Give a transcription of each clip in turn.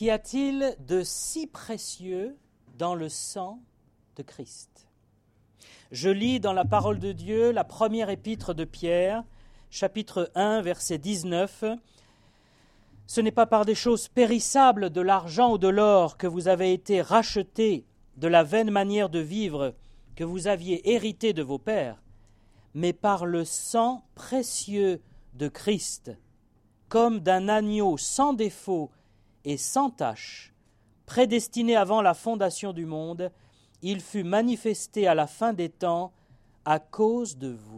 Qu'y a-t-il de si précieux dans le sang de Christ ? Je lis dans la parole de Dieu la première épître de Pierre, chapitre 1, verset 19. « Ce n'est pas par des choses périssables, de l'argent ou de l'or, que vous avez été rachetés de la vaine manière de vivre que vous aviez hérité de vos pères, mais par le sang précieux de Christ, comme d'un agneau sans défaut et sans tache, prédestiné avant la fondation du monde, il fut manifesté à la fin des temps à cause de vous. »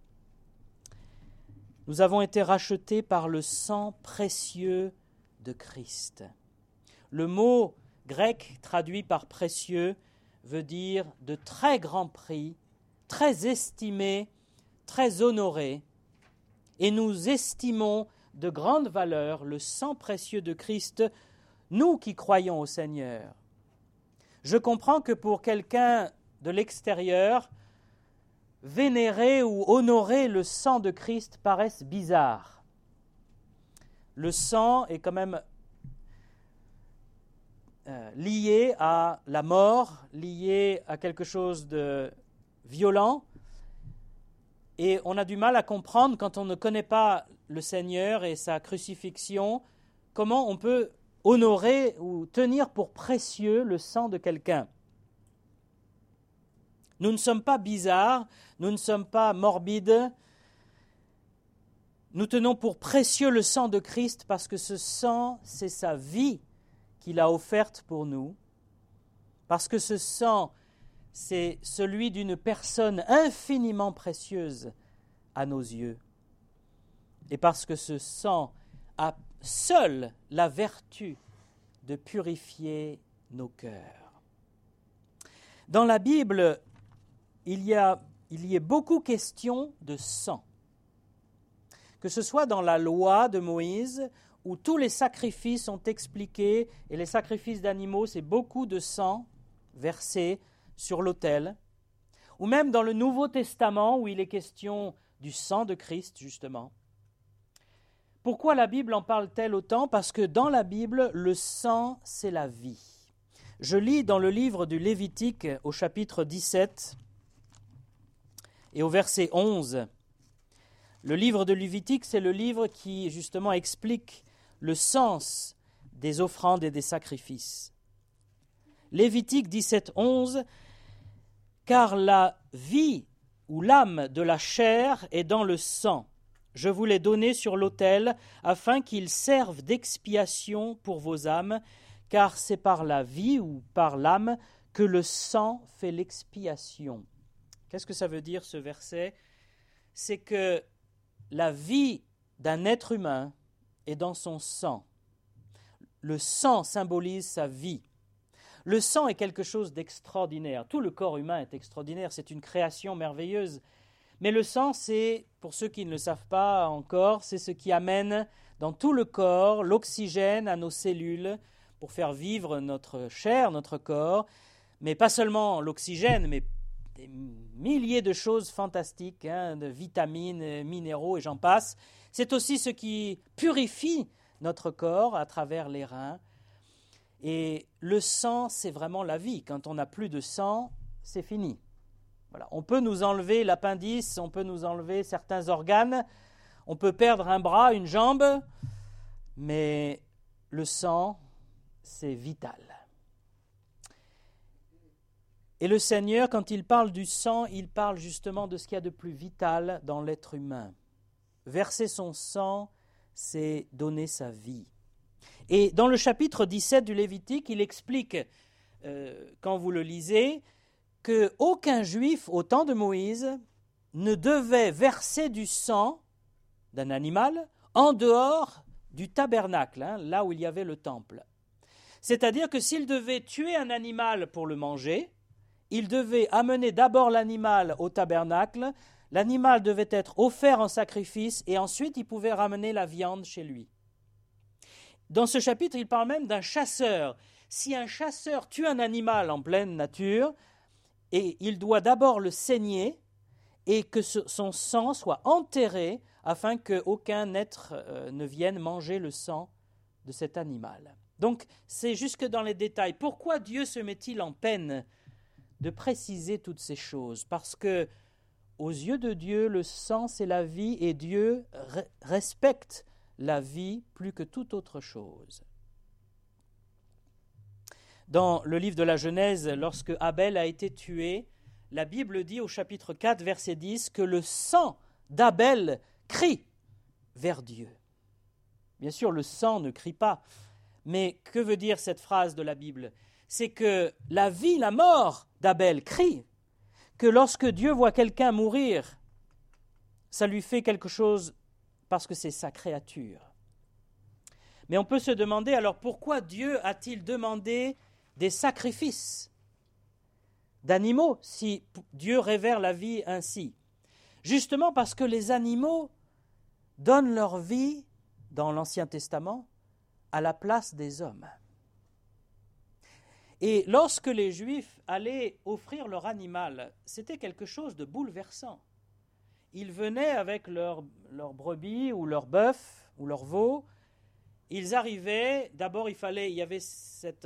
Nous avons été rachetés par le sang précieux de Christ. Le mot grec traduit par précieux veut dire de très grand prix, très estimé, très honoré, et nous estimons de grande valeur le sang précieux de Christ, nous qui croyons au Seigneur. Je comprends que pour quelqu'un de l'extérieur, vénérer ou honorer le sang de Christ paraisse bizarre. Le sang est quand même lié à la mort, lié à quelque chose de violent, et on a du mal à comprendre quand on ne connaît pas le Seigneur et sa crucifixion, comment on peut honorer ou tenir pour précieux le sang de quelqu'un. Nous ne sommes pas bizarres, nous ne sommes pas morbides. Nous tenons pour précieux le sang de Christ parce que ce sang, c'est sa vie qu'il a offerte pour nous. Parce que ce sang, c'est celui d'une personne infiniment précieuse à nos yeux. Et parce que ce sang a seul la vertu de purifier nos cœurs. Dans la Bible, il y a beaucoup question de sang. Que ce soit dans la loi de Moïse, où tous les sacrifices sont expliqués, et les sacrifices d'animaux, c'est beaucoup de sang versé sur l'autel, ou même dans le Nouveau Testament, où il est question du sang de Christ, justement. Pourquoi la Bible en parle-t-elle autant ? Parce que dans la Bible, le sang, c'est la vie. Je lis dans le livre du Lévitique, au chapitre 17, et au verset 11. Le livre de Lévitique, c'est le livre qui, justement, explique le sens des offrandes et des sacrifices. Lévitique 17, 11, « Car la vie ou l'âme de la chair est dans le sang. Je vous l'ai donné sur l'autel, afin qu'il serve d'expiation pour vos âmes, car c'est par la vie ou par l'âme que le sang fait l'expiation. » Qu'est-ce que ça veut dire, ce verset ? C'est que la vie d'un être humain est dans son sang. Le sang symbolise sa vie. Le sang est quelque chose d'extraordinaire. Tout le corps humain est extraordinaire, c'est une création merveilleuse. Mais le sang, c'est, pour ceux qui ne le savent pas encore, c'est ce qui amène dans tout le corps l'oxygène à nos cellules pour faire vivre notre chair, notre corps. Mais pas seulement l'oxygène, mais des milliers de choses fantastiques, de vitamines, minéraux et j'en passe. C'est aussi ce qui purifie notre corps à travers les reins. Et le sang, c'est vraiment la vie. Quand on n'a plus de sang, c'est fini. Voilà. On peut nous enlever l'appendice, on peut nous enlever certains organes, on peut perdre un bras, une jambe, mais le sang, c'est vital. Et le Seigneur, quand il parle du sang, il parle justement de ce qu'il y a de plus vital dans l'être humain. Verser son sang, c'est donner sa vie. Et dans le chapitre 17 du Lévitique, il explique, quand vous le lisez, qu'aucun juif au temps de Moïse ne devait verser du sang d'un animal en dehors du tabernacle, là où il y avait le temple. C'est-à-dire que s'il devait tuer un animal pour le manger, il devait amener d'abord l'animal au tabernacle, l'animal devait être offert en sacrifice et ensuite il pouvait ramener la viande chez lui. Dans ce chapitre, il parle même d'un chasseur. Si un chasseur tue un animal en pleine nature, et il doit d'abord le saigner et que son sang soit enterré afin qu'aucun être ne vienne manger le sang de cet animal. Donc, c'est jusque dans les détails. Pourquoi Dieu se met-il en peine de préciser toutes ces choses? Parce que, aux yeux de Dieu, le sang, c'est la vie, et Dieu respecte la vie plus que toute autre chose. Dans le livre de la Genèse, lorsque Abel a été tué, la Bible dit au chapitre 4, verset 10, que le sang d'Abel crie vers Dieu. Bien sûr, le sang ne crie pas, mais que veut dire cette phrase de la Bible? C'est que la vie, la mort d'Abel crie, que lorsque Dieu voit quelqu'un mourir, ça lui fait quelque chose parce que c'est sa créature. Mais on peut se demander, alors pourquoi Dieu a-t-il demandé des sacrifices d'animaux si Dieu révère la vie ainsi? Justement parce que les animaux donnent leur vie, dans l'Ancien Testament, à la place des hommes. Et lorsque les Juifs allaient offrir leur animal, c'était quelque chose de bouleversant. Ils venaient avec leur brebis ou leur bœuf ou leur veau. Ils arrivaient, d'abord il y avait cette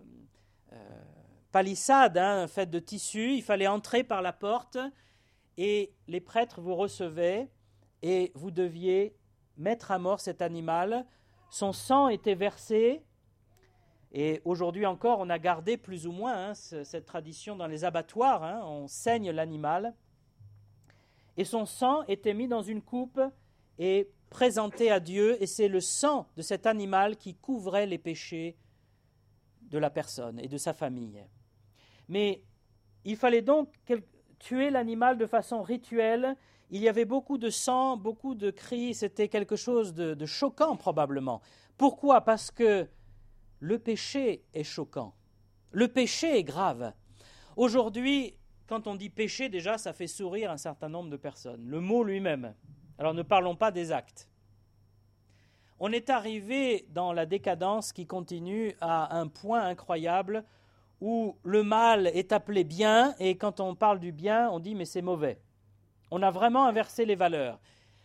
palissade faite de tissu, il fallait entrer par la porte et les prêtres vous recevaient et vous deviez mettre à mort cet animal. Son sang était versé et aujourd'hui encore on a gardé plus ou moins cette tradition dans les abattoirs, on saigne l'animal et son sang était mis dans une coupe et présenté à Dieu, et c'est le sang de cet animal qui couvrait les péchés de la personne et de sa famille. Mais il fallait donc tuer l'animal de façon rituelle. Il y avait beaucoup de sang, beaucoup de cris, c'était quelque chose de choquant probablement. Pourquoi? Parce que le péché est choquant. Le péché est grave. Aujourd'hui, quand on dit péché, déjà, ça fait sourire un certain nombre de personnes. Le mot lui-même. Alors ne parlons pas des actes. On est arrivé dans la décadence qui continue à un point incroyable où le mal est appelé bien et quand on parle du bien, on dit mais c'est mauvais. On a vraiment inversé les valeurs.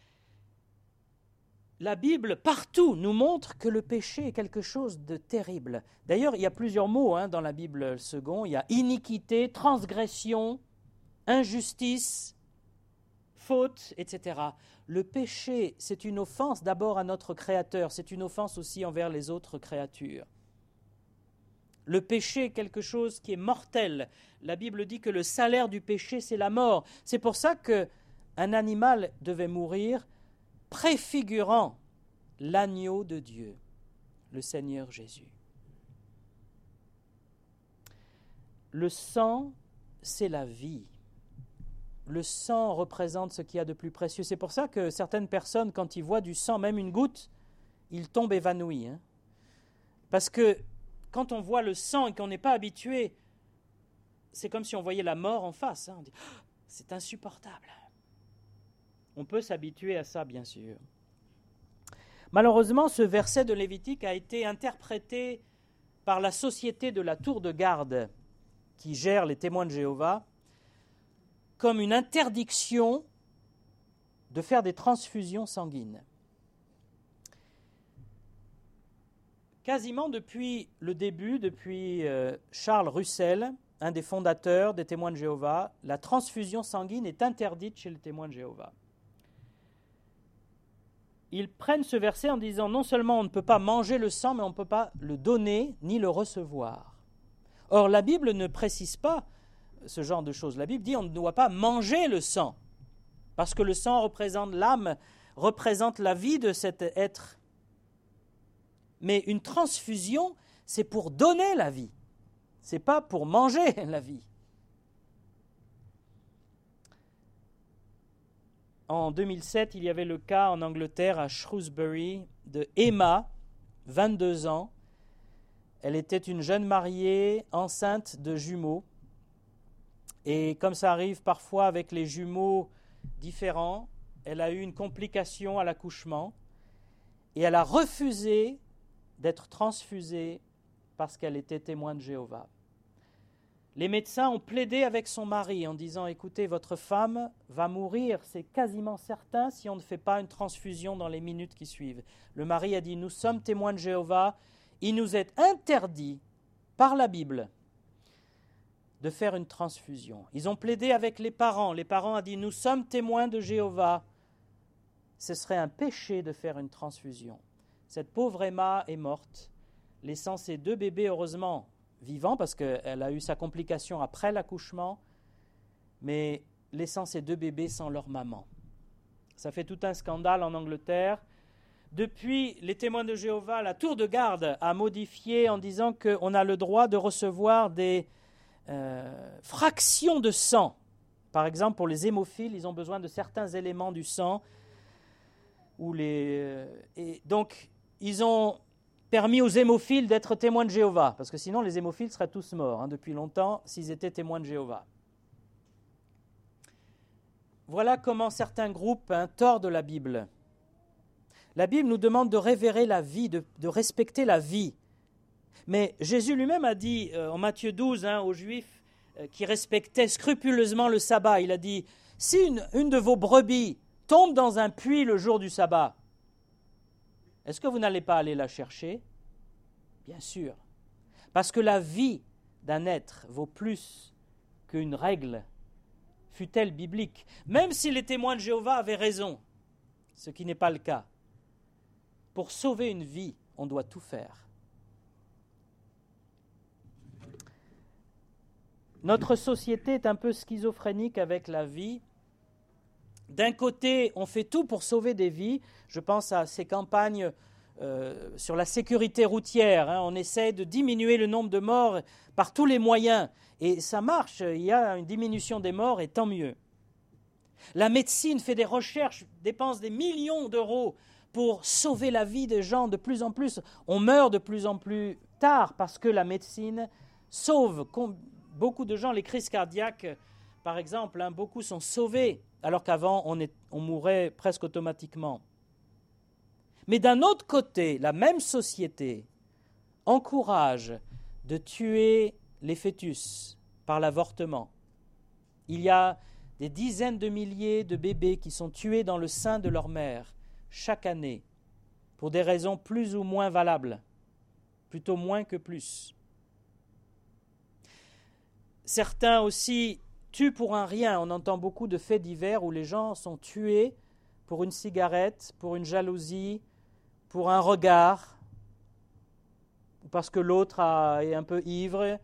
La Bible, partout, nous montre que le péché est quelque chose de terrible. D'ailleurs, il y a plusieurs mots dans la Bible second. Il y a iniquité, transgression, injustice, faute, etc. Le péché, c'est une offense d'abord à notre Créateur, c'est une offense aussi envers les autres créatures. Le péché est quelque chose qui est mortel. La Bible dit que le salaire du péché, c'est la mort. C'est pour ça qu'un animal devait mourir préfigurant l'agneau de Dieu, le Seigneur Jésus. Le sang, c'est la vie. Le sang représente ce qu'il y a de plus précieux. C'est pour ça que certaines personnes, quand ils voient du sang, même une goutte, ils tombent évanouis. Parce que quand on voit le sang et qu'on n'est pas habitué, c'est comme si on voyait la mort en face. On dit, oh, c'est insupportable. On peut s'habituer à ça, bien sûr. Malheureusement, ce verset de Lévitique a été interprété par la société de la tour de garde qui gère les témoins de Jéhovah comme une interdiction de faire des transfusions sanguines. Quasiment depuis le début, depuis Charles Russell, un des fondateurs des témoins de Jéhovah, la transfusion sanguine est interdite chez les témoins de Jéhovah. Ils prennent ce verset en disant non seulement on ne peut pas manger le sang, mais on ne peut pas le donner ni le recevoir. Or, la Bible ne précise pas ce genre de choses. La Bible dit on ne doit pas manger le sang, parce que le sang représente l'âme, représente la vie de cet être. Mais une transfusion, c'est pour donner la vie, ce n'est pas pour manger la vie. En 2007, il y avait le cas en Angleterre, à Shrewsbury, de Emma, 22 ans. Elle était une jeune mariée, enceinte de jumeaux. Et comme ça arrive parfois avec les jumeaux différents, elle a eu une complication à l'accouchement et elle a refusé d'être transfusée parce qu'elle était témoin de Jéhovah. Les médecins ont plaidé avec son mari en disant « Écoutez, votre femme va mourir, c'est quasiment certain si on ne fait pas une transfusion dans les minutes qui suivent. » Le mari a dit « Nous sommes témoins de Jéhovah, il nous est interdit par la Bible de faire une transfusion. Ils ont plaidé avec les parents. Les parents ont dit, nous sommes témoins de Jéhovah. Ce serait un péché de faire une transfusion. Cette pauvre Emma est morte, laissant ses 2 bébés, heureusement, vivants, parce qu'elle a eu sa complication après l'accouchement, mais laissant ses 2 bébés sans leur maman. Ça fait tout un scandale en Angleterre. Depuis, les témoins de Jéhovah, la tour de garde a modifié en disant qu'on a le droit de recevoir des fractions de sang. Par exemple, pour les hémophiles, ils ont besoin de certains éléments du sang. Et donc, ils ont permis aux hémophiles d'être témoins de Jéhovah, parce que sinon, les hémophiles seraient tous morts depuis longtemps s'ils étaient témoins de Jéhovah. Voilà comment certains groupes tordent la Bible. La Bible nous demande de révérer la vie, de respecter la vie. Mais Jésus lui-même a dit en Matthieu 12 aux Juifs qui respectaient scrupuleusement le sabbat, il a dit « Si une de vos brebis tombe dans un puits le jour du sabbat, est-ce que vous n'allez pas aller la chercher ?» Bien sûr, parce que la vie d'un être vaut plus qu'une règle, fût-elle biblique, même si les témoins de Jéhovah avaient raison, ce qui n'est pas le cas. Pour sauver une vie, on doit tout faire. Notre société est un peu schizophrénique avec la vie. D'un côté, on fait tout pour sauver des vies. Je pense à ces campagnes sur la sécurité routière. On essaie de diminuer le nombre de morts par tous les moyens. Et ça marche, il y a une diminution des morts et tant mieux. La médecine fait des recherches, dépense des millions d'euros pour sauver la vie des gens de plus en plus. On meurt de plus en plus tard parce que la médecine sauve beaucoup de gens. Les crises cardiaques, par exemple, beaucoup sont sauvés, alors qu'avant, on mourait presque automatiquement. Mais d'un autre côté, la même société encourage de tuer les fœtus par l'avortement. Il y a des dizaines de milliers de bébés qui sont tués dans le sein de leur mère chaque année, pour des raisons plus ou moins valables, plutôt moins que plus. Certains aussi tuent pour un rien. On entend beaucoup de faits divers où les gens sont tués pour une cigarette, pour une jalousie, pour un regard, parce que l'autre est un peu ivre.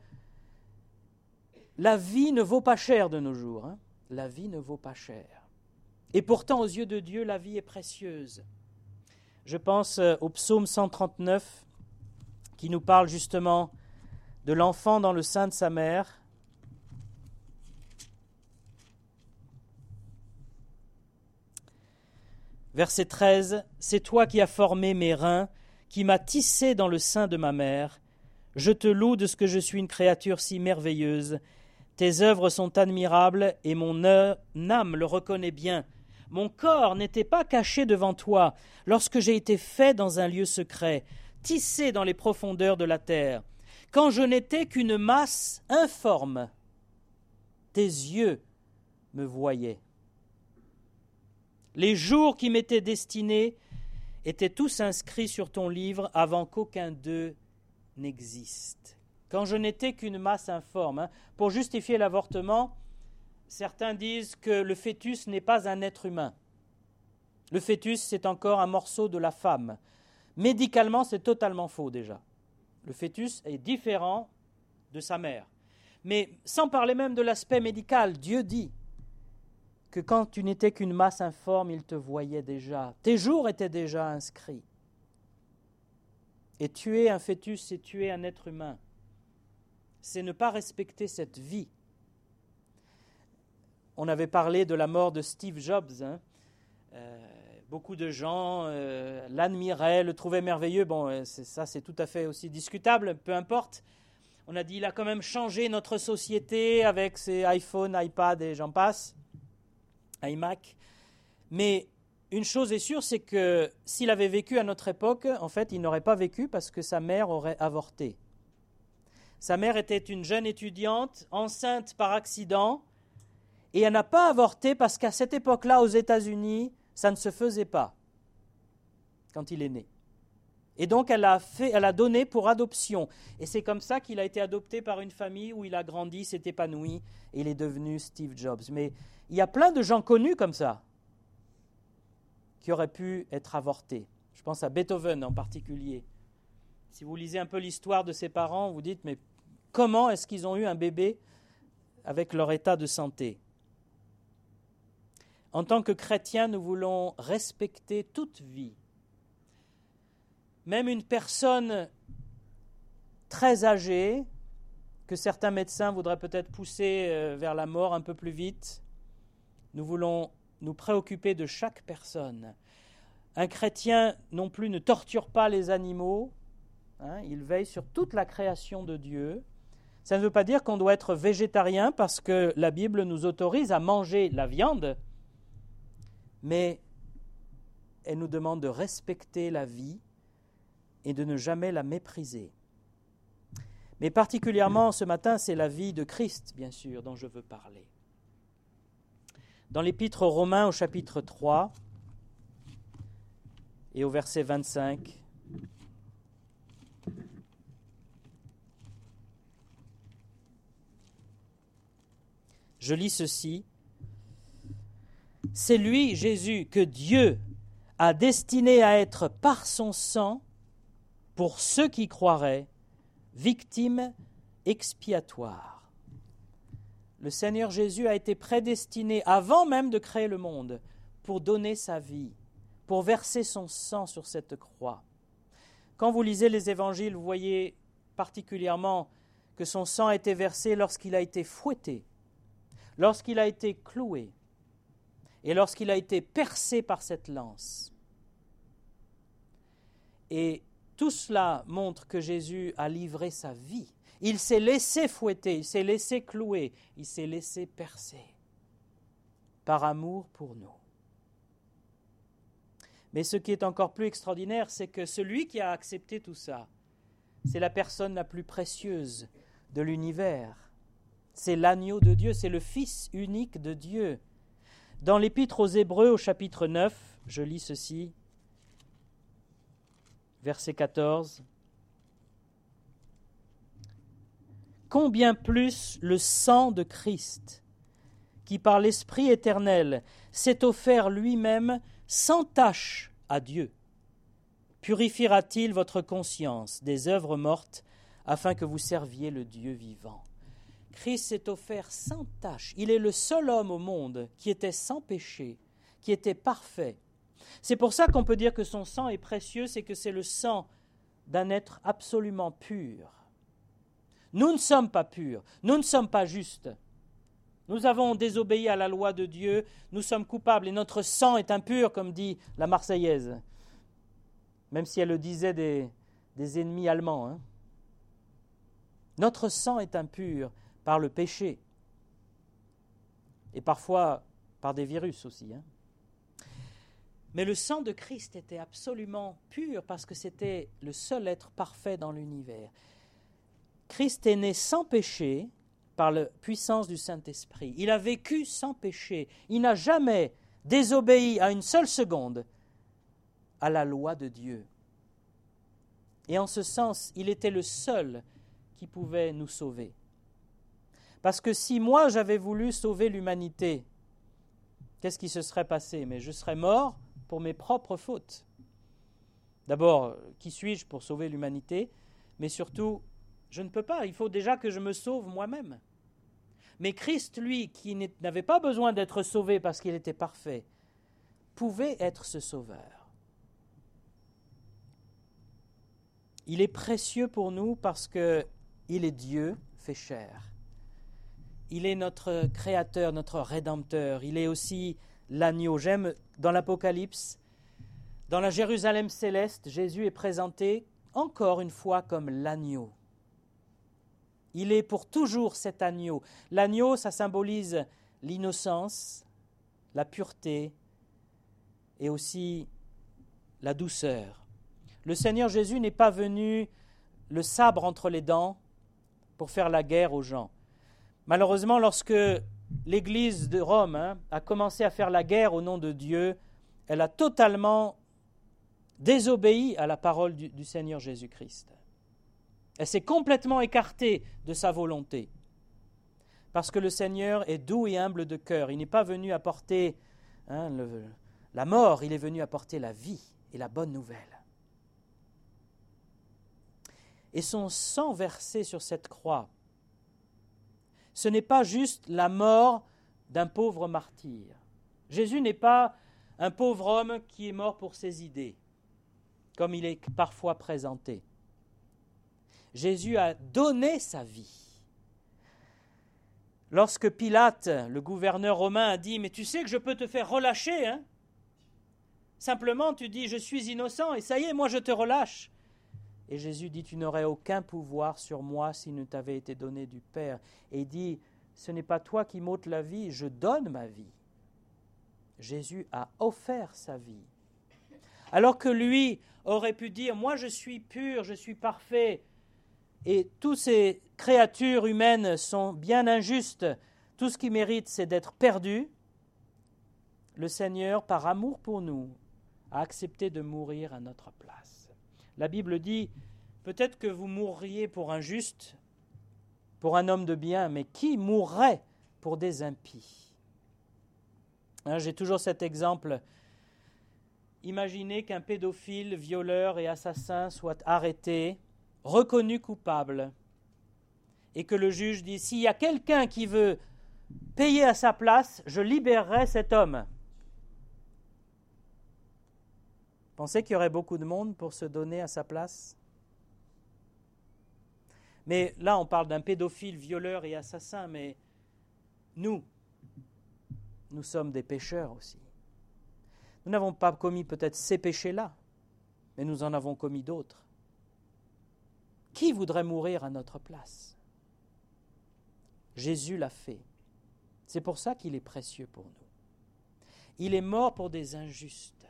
La vie ne vaut pas cher de nos jours. La vie ne vaut pas cher. Et pourtant, aux yeux de Dieu, la vie est précieuse. Je pense au psaume 139 qui nous parle justement de l'enfant dans le sein de sa mère. Verset 13, « C'est toi qui as formé mes reins, qui m'as tissé dans le sein de ma mère. Je te loue de ce que je suis une créature si merveilleuse. Tes œuvres sont admirables et mon âme le reconnaît bien. Mon corps n'était pas caché devant toi lorsque j'ai été fait dans un lieu secret, tissé dans les profondeurs de la terre. Quand je n'étais qu'une masse informe, tes yeux me voyaient. Les jours qui m'étaient destinés étaient tous inscrits sur ton livre avant qu'aucun d'eux n'existe. » Quand je n'étais qu'une masse informe. Pour justifier l'avortement, certains disent que le fœtus n'est pas un être humain. Le fœtus, c'est encore un morceau de la femme. Médicalement, c'est totalement faux déjà. Le fœtus est différent de sa mère. Mais sans parler même de l'aspect médical, Dieu dit que quand tu n'étais qu'une masse informe, il te voyait déjà. Tes jours étaient déjà inscrits. Et tuer un fœtus, c'est tuer un être humain. C'est ne pas respecter cette vie. On avait parlé de la mort de Steve Jobs. Beaucoup de gens l'admiraient, le trouvaient merveilleux. Bon, ça c'est tout à fait aussi discutable, peu importe. On a dit il a quand même changé notre société avec ses iPhones, iPad et j'en passe, iMac. Mais une chose est sûre, c'est que s'il avait vécu à notre époque, en fait, il n'aurait pas vécu parce que sa mère aurait avorté. Sa mère était une jeune étudiante, enceinte par accident, et elle n'a pas avorté parce qu'à cette époque-là, aux États-Unis, ça ne se faisait pas quand il est né. Et donc elle a donné pour adoption. Et c'est comme ça qu'il a été adopté par une famille où il a grandi, s'est épanoui, et il est devenu Steve Jobs. Mais il y a plein de gens connus comme ça, qui auraient pu être avortés. Je pense à Beethoven en particulier. Si vous lisez un peu l'histoire de ses parents, vous dites, mais comment est-ce qu'ils ont eu un bébé avec leur état de santé ? En tant que chrétiens, nous voulons respecter toute vie. Même une personne très âgée, que certains médecins voudraient peut-être pousser vers la mort un peu plus vite, nous voulons nous préoccuper de chaque personne. Un chrétien non plus ne torture pas les animaux, il veille sur toute la création de Dieu. Ça ne veut pas dire qu'on doit être végétarien parce que la Bible nous autorise à manger la viande, mais elle nous demande de respecter la vie et de ne jamais la mépriser. Mais particulièrement ce matin, c'est la vie de Christ, bien sûr, dont je veux parler. Dans l'Épître aux Romains au chapitre 3 et au verset 25, je lis ceci. C'est lui, Jésus, que Dieu a destiné à être par son sang, pour ceux qui croiraient, victime expiatoire. Le Seigneur Jésus a été prédestiné avant même de créer le monde pour donner sa vie, pour verser son sang sur cette croix. Quand vous lisez les évangiles, vous voyez particulièrement que son sang a été versé lorsqu'il a été fouetté, lorsqu'il a été cloué et lorsqu'il a été percé par cette lance. Et tout cela montre que Jésus a livré sa vie. Il s'est laissé fouetter, il s'est laissé clouer, il s'est laissé percer par amour pour nous. Mais ce qui est encore plus extraordinaire, c'est que celui qui a accepté tout ça, c'est la personne la plus précieuse de l'univers. C'est l'agneau de Dieu, c'est le Fils unique de Dieu. Dans l'Épître aux Hébreux, au chapitre 9, je lis ceci, verset 14. Combien plus le sang de Christ, qui par l'Esprit éternel s'est offert lui-même sans tache à Dieu, purifiera-t-il votre conscience des œuvres mortes afin que vous serviez le Dieu vivant. Christ s'est offert sans tache. Il est le seul homme au monde qui était sans péché, qui était parfait. C'est pour ça qu'on peut dire que son sang est précieux, c'est que c'est le sang d'un être absolument pur. Nous ne sommes pas purs, nous ne sommes pas justes. Nous avons désobéi à la loi de Dieu, nous sommes coupables et notre sang est impur, comme dit la Marseillaise, même si elle le disait des ennemis allemands. Notre sang est impur par le péché et parfois par des virus aussi. Mais le sang de Christ était absolument pur parce que c'était le seul être parfait dans l'univers. Christ est né sans péché par la puissance du Saint-Esprit. Il a vécu sans péché. Il n'a jamais désobéi à une seule seconde à la loi de Dieu. Et en ce sens, il était le seul qui pouvait nous sauver. Parce que si moi j'avais voulu sauver l'humanité, qu'est-ce qui se serait passé ? Mais je serais mort pour mes propres fautes. D'abord, qui suis-je pour sauver l'humanité ? Mais surtout, je ne peux pas, il faut déjà que je me sauve moi-même. Mais Christ, lui, qui n'avait pas besoin d'être sauvé parce qu'il était parfait, pouvait être ce sauveur. Il est précieux pour nous parce qu'il est Dieu fait chair. Il est notre Créateur, notre Rédempteur. Il est aussi l'agneau. J'aime, dans l'Apocalypse, dans la Jérusalem céleste, Jésus est présenté encore une fois comme l'agneau. Il est pour toujours cet agneau. L'agneau, ça symbolise l'innocence, la pureté et aussi la douceur. Le Seigneur Jésus n'est pas venu le sabre entre les dents pour faire la guerre aux gens. Malheureusement, lorsque l'Église de Rome a commencé à faire la guerre au nom de Dieu, elle a totalement désobéi à la parole du Seigneur Jésus-Christ. Elle s'est complètement écartée de sa volonté. Parce que le Seigneur est doux et humble de cœur. Il n'est pas venu apporter la mort, il est venu apporter la vie et la bonne nouvelle. Et son sang versé sur cette croix, ce n'est pas juste la mort d'un pauvre martyr. Jésus n'est pas un pauvre homme qui est mort pour ses idées, comme il est parfois présenté. Jésus a donné sa vie. Lorsque Pilate, le gouverneur romain, a dit « Mais tu sais que je peux te faire relâcher, hein ? Simplement, tu dis « Je suis innocent et ça y est, moi je te relâche. » Et Jésus dit « Tu n'aurais aucun pouvoir sur moi s'il ne t'avait été donné du Père. » Et il dit « Ce n'est pas toi qui m'ôtes la vie, je donne ma vie. » Jésus a offert sa vie. Alors que lui aurait pu dire « Moi je suis pur, je suis parfait. » Et toutes ces créatures humaines sont bien injustes. Tout ce qui mérite, c'est d'être perdu. Le Seigneur, par amour pour nous, a accepté de mourir à notre place. La Bible dit, peut-être que vous mourriez pour un juste, pour un homme de bien, mais qui mourrait pour des impies ? J'ai toujours cet exemple. Imaginez qu'un pédophile, violeur et assassin soit arrêté, reconnu coupable, et que le juge dit « S'il y a quelqu'un qui veut payer à sa place, je libérerai cet homme. » Pensez qu'il y aurait beaucoup de monde pour se donner à sa place ? Mais là, on parle d'un pédophile, violeur et assassin, mais nous sommes des pécheurs aussi. Nous n'avons pas commis peut-être ces péchés-là, mais nous en avons commis d'autres. Qui voudrait mourir à notre place ? Jésus l'a fait. C'est pour ça qu'il est précieux pour nous. Il est mort pour des injustes.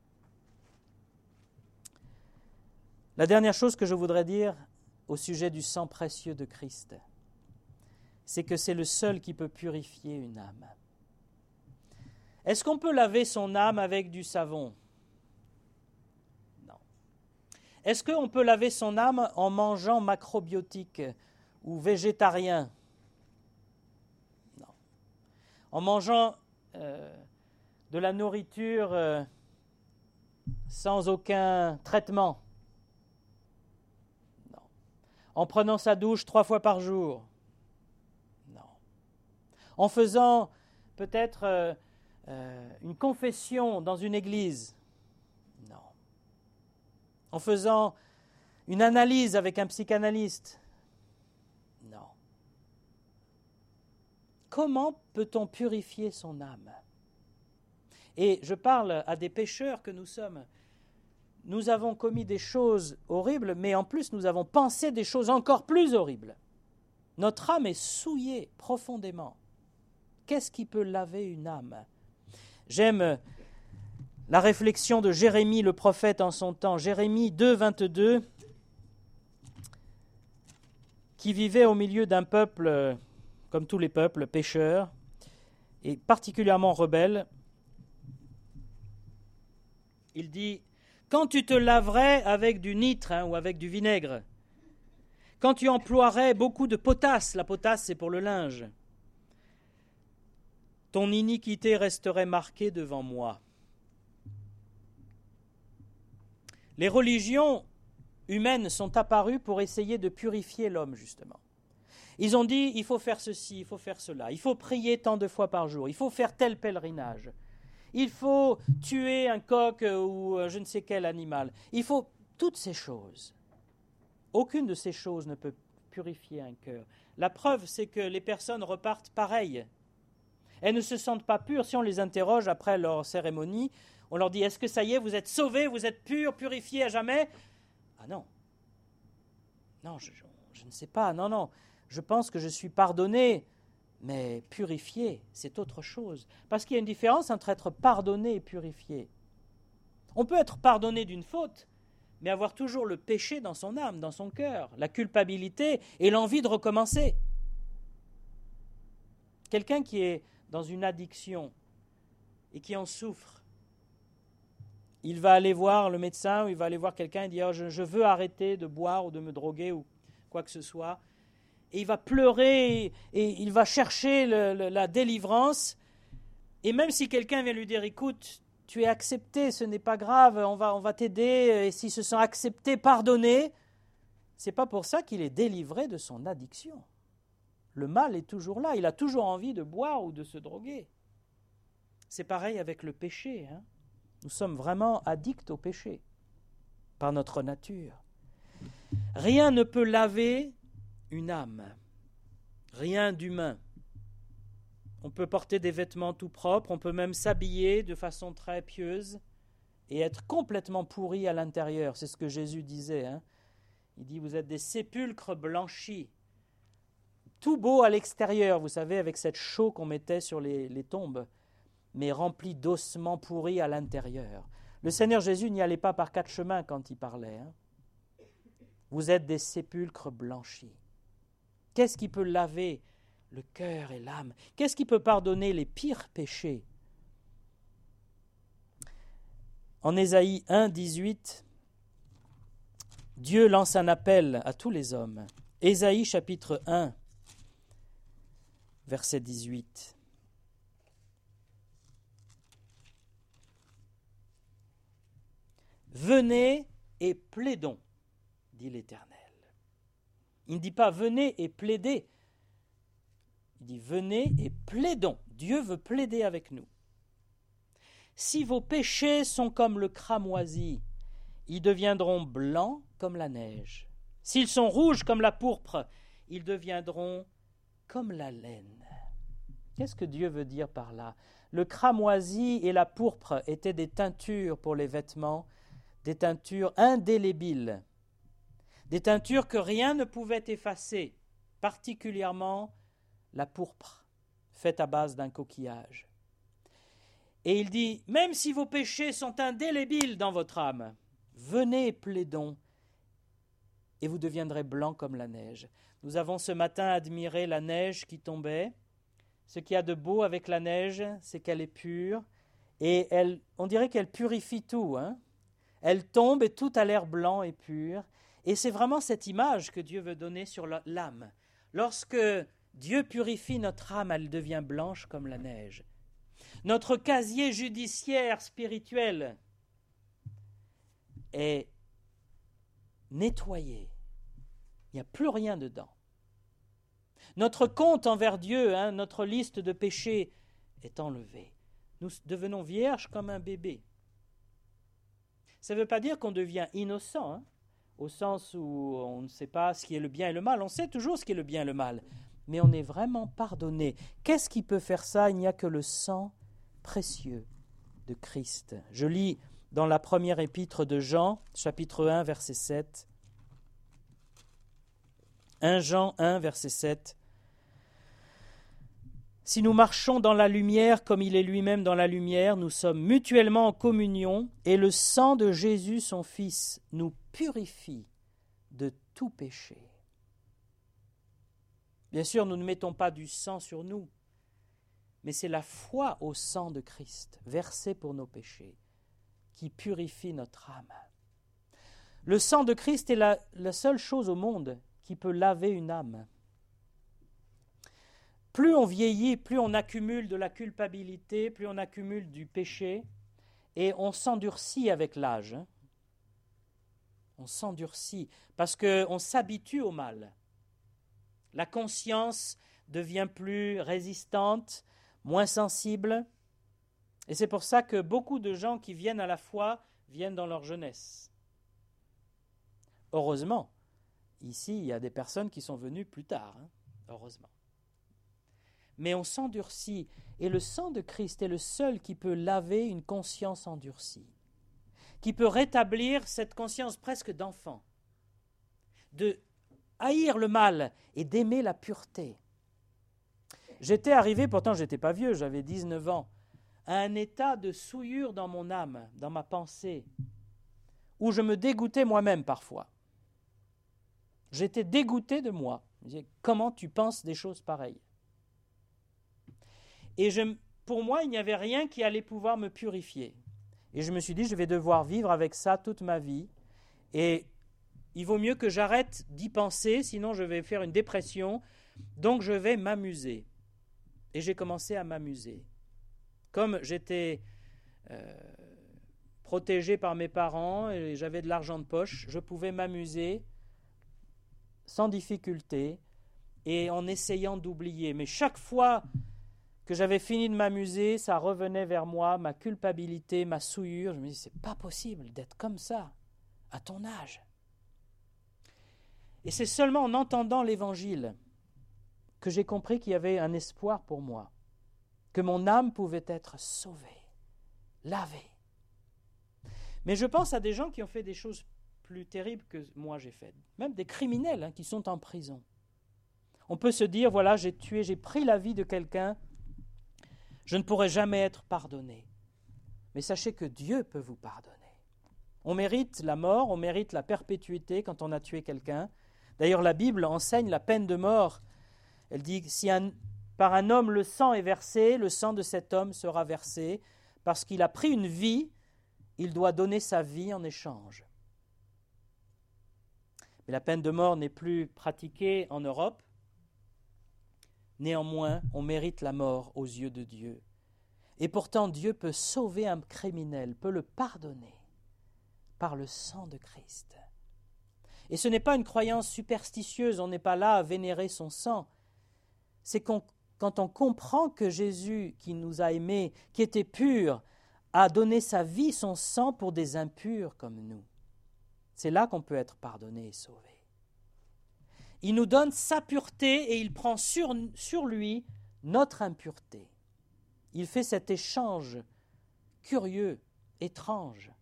La dernière chose que je voudrais dire au sujet du sang précieux de Christ, c'est que c'est le seul qui peut purifier une âme. Est-ce qu'on peut laver son âme avec du savon ? Non. Est-ce qu'on peut laver son âme en mangeant macrobiotique ou végétarien ? Non. En mangeant de la nourriture sans aucun traitement ? Non. En prenant sa douche 3 fois par jour ? Non. En faisant peut-être une confession dans une église ? Non. En faisant une analyse avec un psychanalyste ? Non. Comment peut-on purifier son âme ? Et je parle à des pécheurs que nous sommes. Nous avons commis des choses horribles, mais en plus nous avons pensé des choses encore plus horribles. Notre âme est souillée profondément. Qu'est-ce qui peut laver une âme ? J'aime la réflexion de Jérémie le prophète en son temps. Jérémie 2, 22, qui vivait au milieu d'un peuple, comme tous les peuples, pécheurs, et particulièrement rebelles. Il dit « Quand tu te laverais avec du nitre ou avec du vinaigre, quand tu emploierais beaucoup de potasse, la potasse c'est pour le linge, ton iniquité resterait marquée devant moi. » Les religions humaines sont apparues pour essayer de purifier l'homme, justement. Ils ont dit, il faut faire ceci, il faut faire cela, il faut prier tant de fois par jour, il faut faire tel pèlerinage, il faut tuer un coq ou je ne sais quel animal, il faut toutes ces choses. Aucune de ces choses ne peut purifier un cœur. La preuve, c'est que les personnes repartent pareilles. Elles ne se sentent pas pures. Si on les interroge après leur cérémonie, on leur dit « Est-ce que ça y est, vous êtes sauvés, vous êtes purs, purifiés à jamais ?» Ah non. Non, je ne sais pas. Non. Je pense que je suis pardonné, mais purifié, c'est autre chose. Parce qu'il y a une différence entre être pardonné et purifié. On peut être pardonné d'une faute, mais avoir toujours le péché dans son âme, dans son cœur, la culpabilité et l'envie de recommencer. Quelqu'un qui est dans une addiction et qui en souffre, il va aller voir le médecin ou il va aller voir quelqu'un et dire oh, je veux arrêter de boire ou de me droguer ou quoi que ce soit. Et il va pleurer et il va chercher la délivrance. Et même si quelqu'un vient lui dire écoute, tu es accepté, ce n'est pas grave, on va t'aider, et s'il se sent accepté, pardonné, c'est pas pour ça qu'il est délivré de son addiction. Le mal est toujours là, il a toujours envie de boire ou de se droguer. C'est pareil avec le péché. Nous sommes vraiment addicts au péché, par notre nature. Rien ne peut laver une âme, rien d'humain. On peut porter des vêtements tout propres, on peut même s'habiller de façon très pieuse et être complètement pourri à l'intérieur. C'est ce que Jésus disait. Il dit, vous êtes des sépulcres blanchis, tout beau à l'extérieur, vous savez, avec cette chaux qu'on mettait sur les tombes, mais remplis d'ossements pourris à l'intérieur. Le Seigneur Jésus n'y allait pas par quatre chemins quand il parlait. Vous êtes des sépulcres blanchis. Qu'est-ce qui peut laver le cœur et l'âme? Qu'est-ce qui peut pardonner les pires péchés? En Ésaïe 1, 18, Dieu lance un appel à tous les hommes. Ésaïe chapitre 1, verset 18. Venez et plaidons, dit l'Éternel. Il ne dit pas venez et plaidez. Il dit venez et plaidons. Dieu veut plaider avec nous. Si vos péchés sont comme le cramoisi, ils deviendront blancs comme la neige. S'ils sont rouges comme la pourpre, ils deviendront comme la laine. Qu'est-ce que Dieu veut dire par là? Le cramoisi et la pourpre étaient des teintures pour les vêtements, des teintures indélébiles, des teintures que rien ne pouvait effacer, particulièrement la pourpre, faite à base d'un coquillage. Et il dit, même si vos péchés sont indélébiles dans votre âme, venez et plaidons, et vous deviendrez blancs comme la neige. Nous avons ce matin admiré la neige qui tombait. Ce qu'il y a de beau avec la neige, c'est qu'elle est pure, et on dirait qu'elle purifie tout. Elle tombe et tout a l'air blanc et pur. Et c'est vraiment cette image que Dieu veut donner sur l'âme. Lorsque Dieu purifie notre âme, elle devient blanche comme la neige. Notre casier judiciaire spirituel est nettoyé. Il n'y a plus rien dedans. Notre compte envers Dieu, notre liste de péchés est enlevée. Nous devenons vierges comme un bébé. Ça ne veut pas dire qu'on devient innocent, au sens où on ne sait pas ce qui est le bien et le mal. On sait toujours ce qui est le bien et le mal, mais on est vraiment pardonné. Qu'est-ce qui peut faire ça? Il n'y a que le sang précieux de Christ. Je lis dans la première épître de Jean, chapitre 1, verset 7. 1 Jean 1, verset 7. Si nous marchons dans la lumière comme il est lui-même dans la lumière, nous sommes mutuellement en communion et le sang de Jésus, son Fils, nous purifie de tout péché. Bien sûr, nous ne mettons pas du sang sur nous, mais c'est la foi au sang de Christ, versé pour nos péchés, qui purifie notre âme. Le sang de Christ est la seule chose au monde qui peut laver une âme. Plus on vieillit, plus on accumule de la culpabilité, plus on accumule du péché, et on s'endurcit avec l'âge. On s'endurcit parce qu'on s'habitue au mal. La conscience devient plus résistante, moins sensible, et c'est pour ça que beaucoup de gens qui viennent à la foi viennent dans leur jeunesse. Heureusement, ici, il y a des personnes qui sont venues plus tard, heureusement. Mais on s'endurcit, et le sang de Christ est le seul qui peut laver une conscience endurcie, qui peut rétablir cette conscience presque d'enfant, de haïr le mal et d'aimer la pureté. J'étais arrivé, pourtant je n'étais pas vieux, j'avais 19 ans, à un état de souillure dans mon âme, dans ma pensée, où je me dégoûtais moi-même parfois. J'étais dégoûté de moi. Je disais, comment tu penses des choses pareilles? Et pour moi, il n'y avait rien qui allait pouvoir me purifier. Et je me suis dit, je vais devoir vivre avec ça toute ma vie. Et il vaut mieux que j'arrête d'y penser, sinon je vais faire une dépression. Donc je vais m'amuser. Et j'ai commencé à m'amuser. Comme j'étais protégé par mes parents et j'avais de l'argent de poche, je pouvais m'amuser sans difficulté et en essayant d'oublier. Mais chaque fois que j'avais fini de m'amuser, ça revenait vers moi, ma culpabilité, ma souillure. Je me disais, c'est pas possible d'être comme ça à ton âge. Et c'est seulement en entendant l'Évangile que j'ai compris qu'il y avait un espoir pour moi, que mon âme pouvait être sauvée, lavée. Mais je pense à des gens qui ont fait des choses plus terribles que moi j'ai faites, même des criminels qui sont en prison. On peut se dire, voilà, j'ai pris la vie de quelqu'un, je ne pourrai jamais être pardonné. Mais sachez que Dieu peut vous pardonner. On mérite la mort, on mérite la perpétuité quand on a tué quelqu'un. D'ailleurs, la Bible enseigne la peine de mort. Elle dit, si par un homme le sang est versé, le sang de cet homme sera versé, parce qu'il a pris une vie, il doit donner sa vie en échange. Mais la peine de mort n'est plus pratiquée en Europe. Néanmoins, on mérite la mort aux yeux de Dieu. Et pourtant, Dieu peut sauver un criminel, peut le pardonner par le sang de Christ. Et ce n'est pas une croyance superstitieuse, on n'est pas là à vénérer son sang. C'est quand on comprend que Jésus, qui nous a aimés, qui était pur, a donné sa vie, son sang pour des impurs comme nous. C'est là qu'on peut être pardonné et sauvé. Il nous donne sa pureté et il prend sur lui notre impureté. Il fait cet échange curieux, étrange.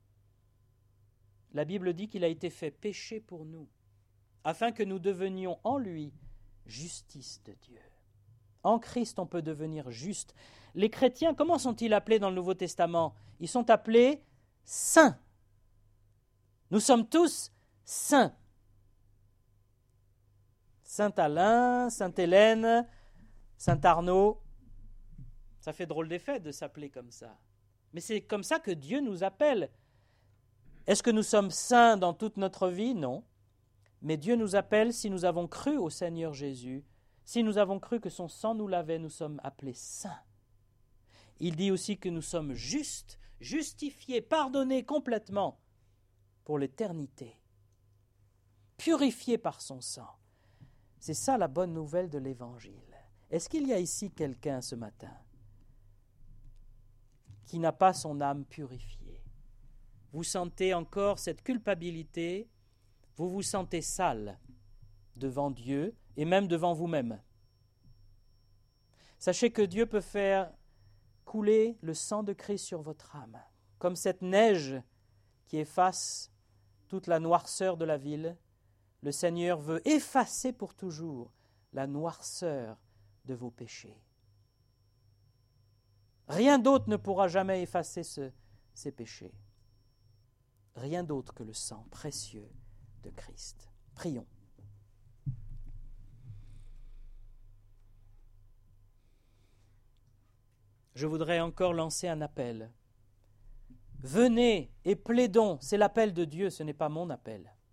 La Bible dit qu'il a été fait péché pour nous, afin que nous devenions en lui justice de Dieu. En Christ, on peut devenir juste. Les chrétiens, comment sont-ils appelés dans le Nouveau Testament? Ils sont appelés saints. Nous sommes tous saints. Saint Alain, Sainte Hélène, Saint Arnaud. Ça fait drôle d'effet de s'appeler comme ça. Mais c'est comme ça que Dieu nous appelle. Est-ce que nous sommes saints dans toute notre vie? Non. Mais Dieu nous appelle si nous avons cru au Seigneur Jésus, si nous avons cru que son sang nous lavait, nous sommes appelés saints. Il dit aussi que nous sommes justes, justifiés, pardonnés complètement pour l'éternité, purifiés par son sang. C'est ça la bonne nouvelle de l'Évangile. Est-ce qu'il y a ici quelqu'un ce matin qui n'a pas son âme purifiée? Vous sentez encore cette culpabilité, vous vous sentez sale devant Dieu et même devant vous-même. Sachez que Dieu peut faire couler le sang de Christ sur votre âme, comme cette neige qui efface toute la noirceur de la ville. Le Seigneur veut effacer pour toujours la noirceur de vos péchés. Rien d'autre ne pourra jamais effacer ces péchés. Rien d'autre que le sang précieux de Christ. Prions. Je voudrais encore lancer un appel. Venez et plaidons, c'est l'appel de Dieu, ce n'est pas mon appel.